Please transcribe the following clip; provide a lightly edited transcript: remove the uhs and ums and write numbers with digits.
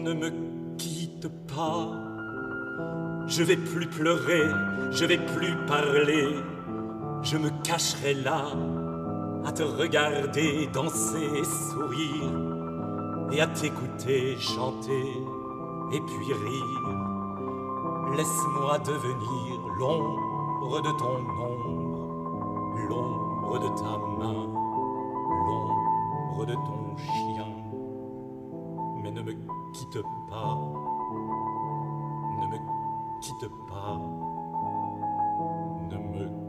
Ne me quitte pas, je vais plus pleurer, je vais plus parler, je me cacherai là, à te regarder danser et sourire, et à t'écouter chanter et puis rire. Laisse-moi devenir l'ombre de ton ombre, l'ombre de ta main, l'ombre de ton chien. Mais ne me quitte pas, ne me quitte pas, ne me